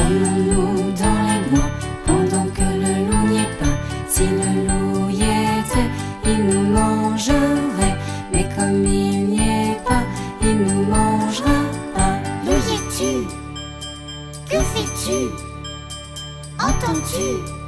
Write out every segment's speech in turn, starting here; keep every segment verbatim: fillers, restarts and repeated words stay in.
Promenons-nous dans les bois pendant que le loup n'y est pas. Si le loup y était, il nous mangerait. Mais comme il n'y est pas, il nous mangera pas. Loup y es-tu? Que fais-tu? Entends-tu?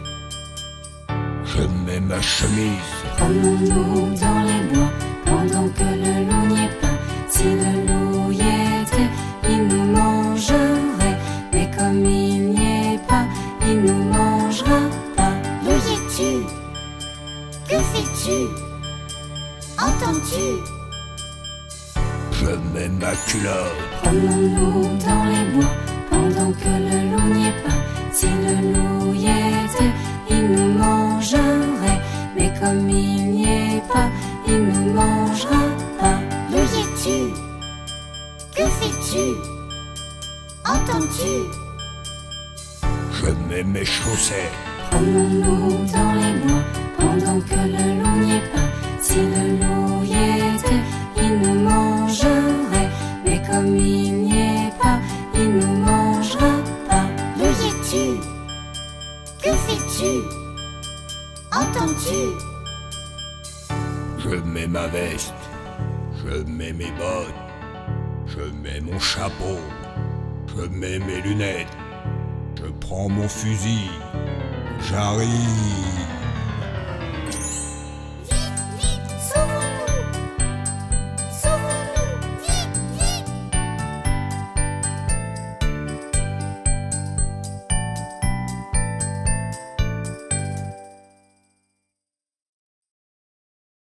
Je mets ma chemise. Promenons-nous dans les bois pendant que le loup n'y est pas. Si le loup y était, il nous mangerait. Mais comme il n'y est pas, il nous mangera pas. Loup y es-tu? Que fais-tu? Entends-tu? Je mets ma culotte. Promenons-nous dans les bois pendant que le loup n'y est pas. Si le loup y était, il nous mangerait. Mais comme il n'y est pas, il nous mangera pas. Loup y es-tu? Que fais-tu? Entends-tu? Je mets mes chaussettes. Promenons-nous dans les bois pendant que le loup n'y est pas. Si le loup y était, il nous mangerait. Mais comme il n'y est pas, il nous mangera pas. Loup y es-tu? Que fais-tu? Entends-tu? Je mets ma veste. Je mets mes bottes. Je mets mon chapeau. Je mets mes lunettes. Je prends mon fusil. J'arrive.